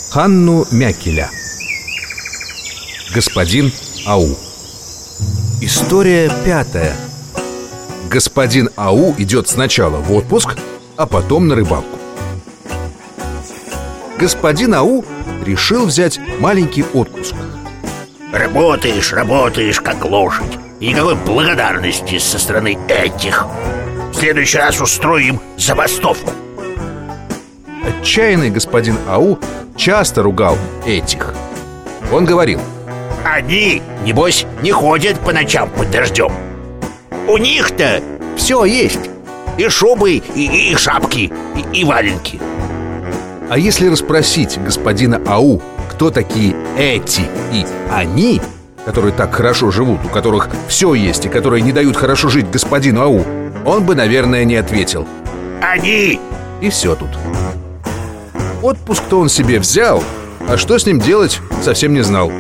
Ханну Мякеля. Господин Ау. История 5. Господин Ау идет сначала в отпуск, а потом на рыбалку. Господин Ау решил взять маленький отпуск. Работаешь, как лошадь. И никакой благодарности со стороны этих. В следующий раз устроим забастовку. Отчаянный господин Ау часто ругал этих. Он говорил: они, небось, не ходят по ночам под дождем. У них-то все есть. И шубы, и шапки, и валенки. А если расспросить господина Ау, кто такие эти и они, которые так хорошо живут, у которых все есть и которые не дают хорошо жить господину Ау, он бы, наверное, не ответил. Они! И все тут. Отпуск-то он себе взял, а что с ним делать, совсем не знал.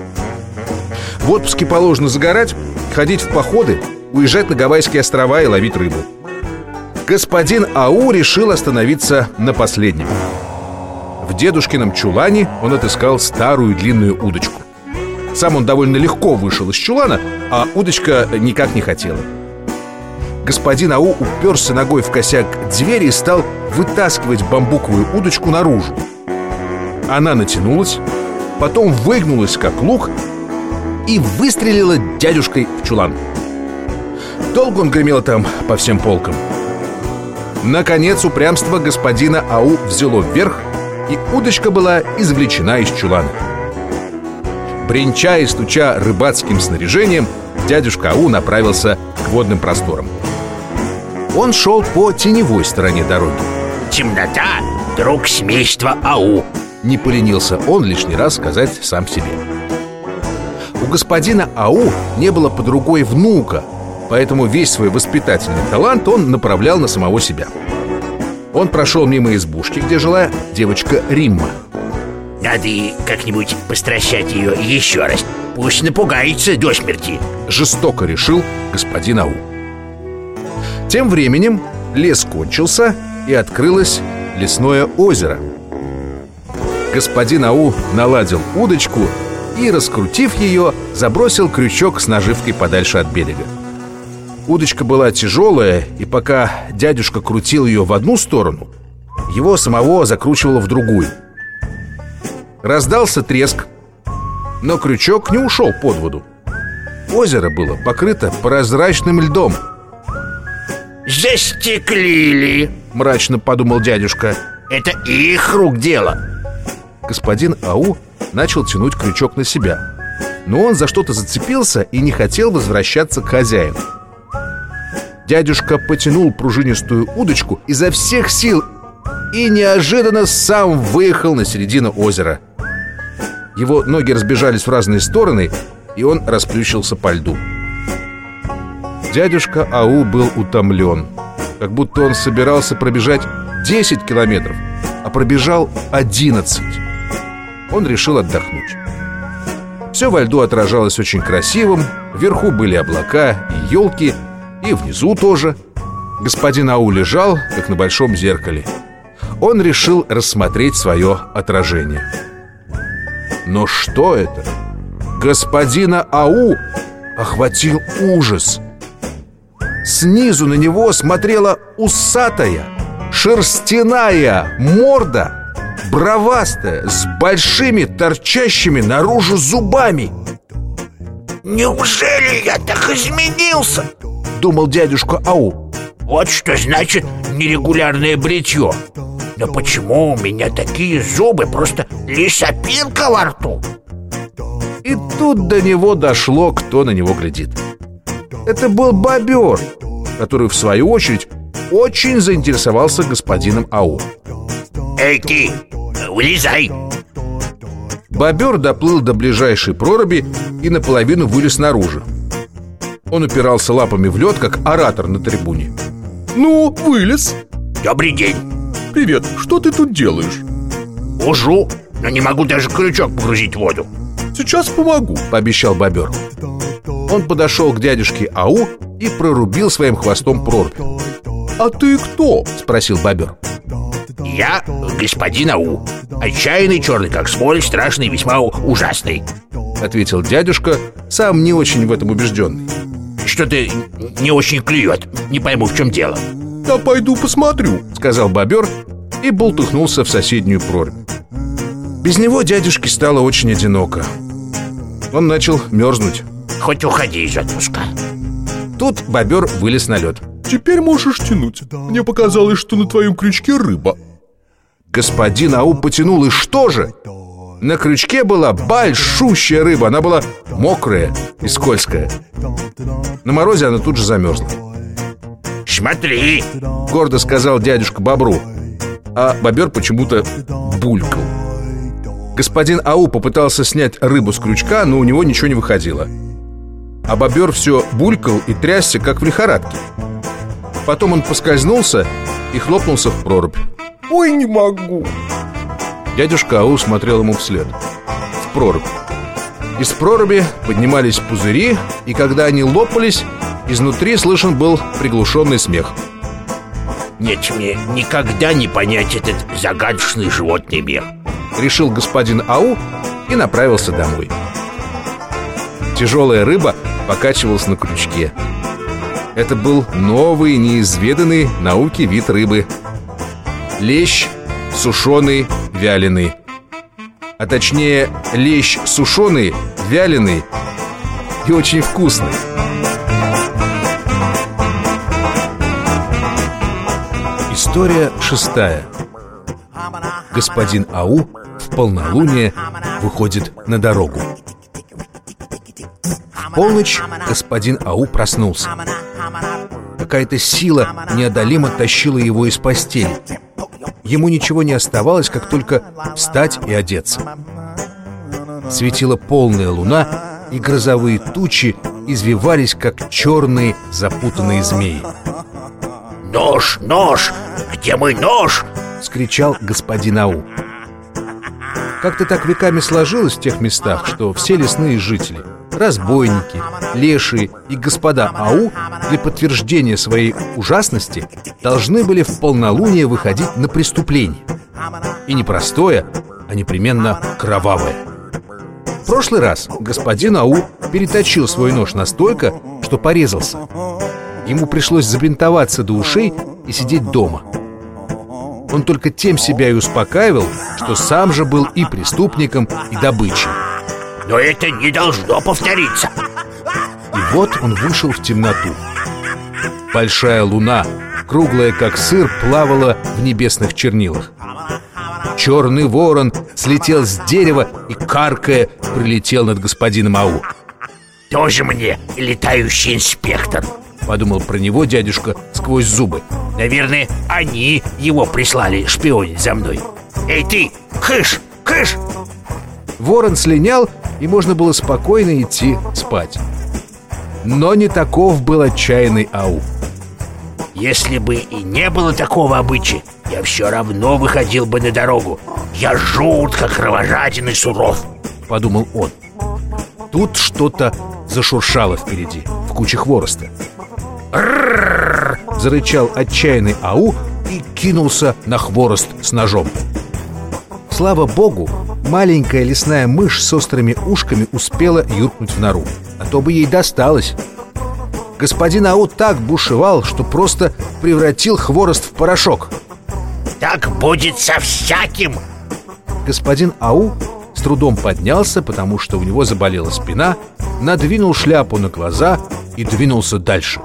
В отпуске положено загорать, ходить в походы, уезжать на Гавайские острова и ловить рыбу. Господин Ау решил остановиться на последнем. В дедушкином чулане он отыскал старую длинную удочку. Сам он довольно легко вышел из чулана, а удочка никак не хотела. Господин Ау уперся ногой в косяк двери и стал вытаскивать бамбуковую удочку наружу. Она натянулась, потом выгнулась, как лук, и выстрелила дядюшкой в чулан. Долго он гремел там по всем полкам. Наконец упрямство господина Ау взяло вверх, и удочка была извлечена из чулана. Бренча и стуча рыбацким снаряжением, дядюшка Ау направился к водным просторам. Он шел по теневой стороне дороги. Темнота — друг семейства Ау. Не поленился он лишний раз сказать сам себе. У господина Ау не было под рукой внука, поэтому весь свой воспитательный талант он направлял на самого себя. Он прошел мимо избушки, где жила девочка Римма. Надо как-нибудь постращать ее еще раз. Пусть напугается до смерти, жестоко решил господин Ау. Тем временем лес кончился, и открылось лесное озеро. Господин Ау наладил удочку и, раскрутив ее, забросил крючок с наживкой подальше от берега. Удочка была тяжелая, и пока дядюшка крутил ее в одну сторону, его самого закручивало в другую. Раздался треск, но крючок не ушел под воду. Озеро было покрыто прозрачным льдом. «Застеклили!» — мрачно подумал дядюшка. «Это их рук дело!» Господин Ау начал тянуть крючок на себя, но он за что-то зацепился и не хотел возвращаться к хозяину. Дядюшка потянул пружинистую удочку изо всех сил и неожиданно сам выехал на середину озера. Его ноги разбежались в разные стороны, и он расплющился по льду. Дядюшка Ау был утомлен, как будто он собирался пробежать 10 километров, а пробежал 11. Он решил отдохнуть. Все во льду отражалось очень красивым. Вверху были облака и елки, и внизу тоже. Господин Ау лежал, как на большом зеркале. Он решил рассмотреть свое отражение. Но что это? Господина Ау охватил ужас. Снизу на него смотрела усатая, шерстяная морда, бровастая, с большими торчащими наружу зубами. «Неужели я так изменился?» — думал дядюшка Ау. «Вот что значит нерегулярное бритье. Но почему у меня такие зубы, просто лесопилка во рту?» И тут до него дошло, кто на него глядит. Это был бобер, который, в свою очередь, очень заинтересовался господином Ау. «Эй ты, вылезай!» Бобер доплыл до ближайшей проруби и наполовину вылез наружу. Он упирался лапами в лед, как оратор на трибуне. «Ну, вылез!» «Добрый день!» «Привет, что ты тут делаешь?» «Ужу, но не могу даже крючок погрузить в воду». «Сейчас помогу», — пообещал бобер. Он подошел к дядюшке Ау и прорубил своим хвостом прорубь. «А ты кто?» — спросил бобер. Я господин Ау. Отчаянный, черный как смоль, страшный, весьма ужасный. Ответил дядюшка, сам не очень в этом убежденный. Что-то не очень клюет. Не пойму, в чем дело. Я пойду посмотрю, сказал бобер и бултыхнулся в соседнюю прорубь. Без него дядюшке стало очень одиноко. Он начал мерзнуть. Хоть уходи из отпуска. Тут бобер вылез на лед. Теперь можешь тянуть. Мне показалось, что на твоем крючке рыба. Господин Ау потянул, и что же? На крючке была большущая рыба. Она была мокрая и скользкая. На морозе она тут же замерзла. Смотри, гордо сказал дядюшка бобру. А бобер почему-то булькал. Господин Ау попытался снять рыбу с крючка, но у него ничего не выходило. А бобер все булькал и трясся, как в лихорадке. Потом он поскользнулся и хлопнулся в прорубь. Ой, не могу. Дядюшка Ау смотрел ему вслед. В прорубь. Из проруби поднимались пузыри, и когда они лопались, изнутри слышен был приглушенный смех. Нет, мне никогда не понять этот загадочный животный мир, решил господин Ау и направился домой. Тяжелая рыба покачивалась на крючке. Это был новый, неизведанный науке вид рыбы. Лещ сушеный, вяленый. А точнее, лещ сушеный, вяленый и очень вкусный. История 6. Господин Ау в полнолуние выходит на дорогу. В полночь господин Ау проснулся. Какая-то сила неодолимо тащила его из постели. Ему ничего не оставалось, как только встать и одеться. Светила полная луна, и грозовые тучи извивались, как черные запутанные змеи. «Нож, нож! Где мой нож?» — вскричал господин Ау. Как-то так веками сложилось в тех местах, что все лесные жители, разбойники, лешие и господа Ау для подтверждения своей ужасности должны были в полнолуние выходить на преступление. И не простое, а непременно кровавое. В прошлый раз господин Ау переточил свой нож настолько, что порезался. Ему пришлось забинтоваться до ушей и сидеть дома. Он только тем себя и успокаивал, что сам же был и преступником, и добычей. Но это не должно повториться. И вот он вышел в темноту. Большая луна, круглая как сыр, плавала в небесных чернилах. Черный ворон слетел с дерева и, каркая, прилетел над господином Ау. «Тоже мне летающий инспектор», — подумал про него дядюшка сквозь зубы. «Наверное, они его прислали шпионить за мной. Эй ты, кыш, кыш!» Ворон слинял, и можно было спокойно идти спать. Но не таков был отчаянный Ау. «Если бы и не было такого обычая, я все равно выходил бы на дорогу. Я жутко кровожаден и суров», — подумал он. Тут что-то зашуршало впереди, в куче хвороста. «Рррррр!» — зарычал отчаянный Ау и кинулся на хворост с ножом. Слава богу, маленькая лесная мышь с острыми ушками успела юркнуть в нору, а то бы ей досталось. Господин Ау так бушевал, что просто превратил хворост в порошок. «Так будет со всяким!» Господин Ау с трудом поднялся, потому что у него заболела спина, надвинул шляпу на глаза и двинулся дальше.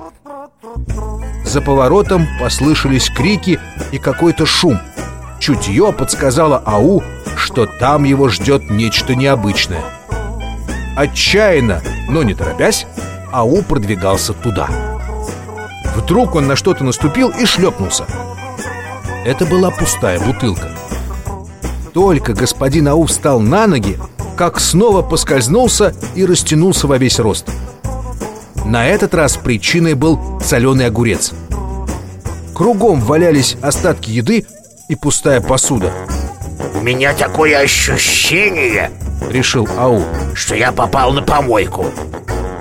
За поворотом послышались крики и какой-то шум. Чутье подсказало Ау, что там его ждет нечто необычное. Отчаянно, но не торопясь, Ау продвигался туда. Вдруг он на что-то наступил и шлепнулся. Это была пустая бутылка. Только господин Ау встал на ноги, как снова поскользнулся и растянулся во весь рост. На этот раз причиной был соленый огурец. Кругом валялись остатки еды и пустая посуда. «У меня такое ощущение, — решил Ау, — что я попал на помойку.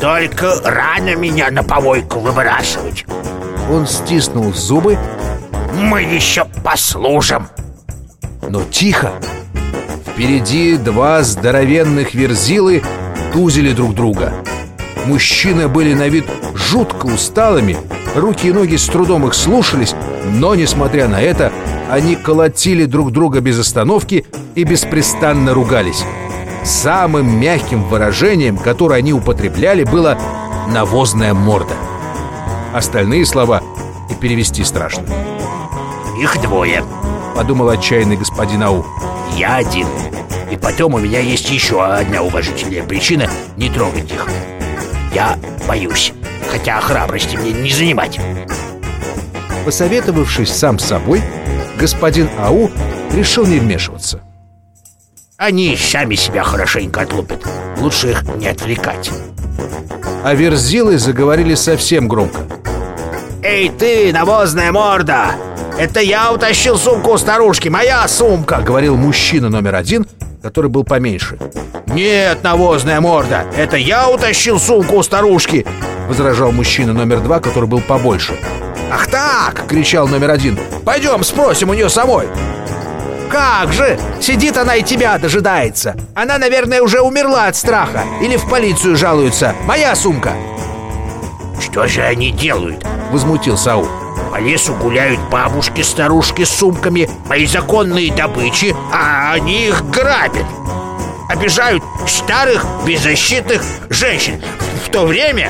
Только рано меня на помойку выбрасывать». Он стиснул зубы, Мы еще послужим. Но тихо. Впереди два здоровенных верзилы тузили друг друга. Мужчины были на вид жутко усталыми, руки и ноги с трудом их слушались, но, несмотря на это, они колотили друг друга без остановки и беспрестанно ругались. Самым мягким выражением, которое они употребляли, было «навозная морда». Остальные слова и перевести страшно. Их двое, подумал отчаянный господин Ау. я один. И потом у меня есть еще одна уважительная причина не трогать их. Я боюсь, хотя храбрости мне не занимать. Посоветовавшись сам с собой, господин Ау решил не вмешиваться. Они сами себя хорошенько отлупят. Лучше их не отвлекать. А верзилы заговорили совсем громко. Эй ты, навозная морда! Это я утащил сумку у старушки, моя сумка! Говорил мужчина номер один, который был поменьше. Нет, навозная морда, это я утащил сумку у старушки! Возражал мужчина номер два, который был побольше. Ах так! Кричал номер один. Пойдем спросим у нее самой. Как же? Сидит она и тебя дожидается. Она, наверное, уже умерла от страха. Или в полицию жалуется. Моя сумка. Что же они делают? Возмутился Ау. По лесу гуляют бабушки-старушки с сумками, мои законные добычи, а они их грабят. Обижают старых, беззащитных женщин. В то время,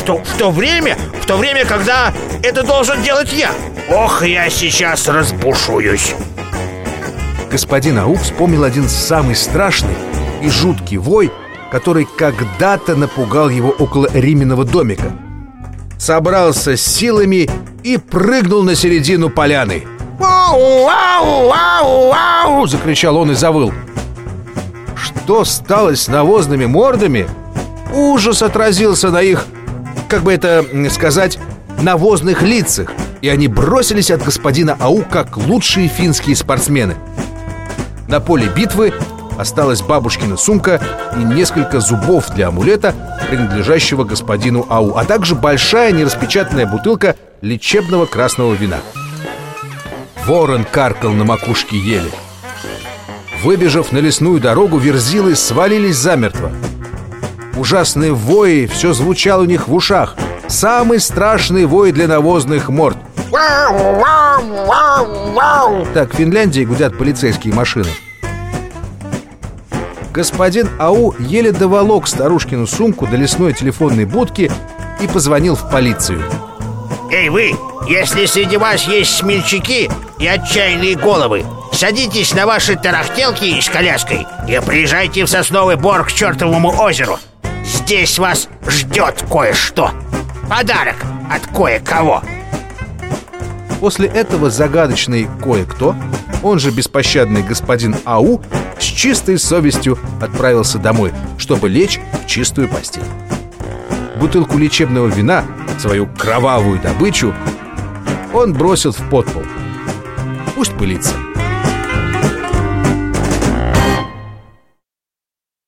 когда это должен делать я. Ох, я сейчас разбушуюсь. Господин Ау вспомнил один самый страшный и жуткий вой, который когда-то напугал его около Риминого домика. Собрался с силами и прыгнул на середину поляны. «Вау, вау, вау, вау!» — закричал он и завыл. Что стало с навозными мордами? Ужас отразился на их, как бы это сказать, навозных лицах, и они бросились от господина Ау, как лучшие финские спортсмены. На поле битвы осталась бабушкина сумка и несколько зубов для амулета, принадлежащего господину Ау, а также большая нераспечатанная бутылка лечебного красного вина. Ворон каркал на макушке ели. Выбежав на лесную дорогу, верзилы свалились замертво. Ужасный вой все звучал у них в ушах. Самый страшный вой для навозных морд. Так в Финляндии гудят полицейские машины. Господин Ау еле доволок старушкину сумку до лесной телефонной будки и позвонил в полицию. Эй вы, если среди вас есть смельчаки и отчаянные головы, садитесь на ваши тарахтелки с коляской и приезжайте в Сосновый Бор к чертовому озеру. Здесь вас ждет кое-что. Подарок от кое-кого. После этого загадочный кое-кто, он же беспощадный господин Ау, с чистой совестью отправился домой, чтобы лечь в чистую постель. Бутылку лечебного вина, свою кровавую добычу, он бросил в подпол. Пусть пылится.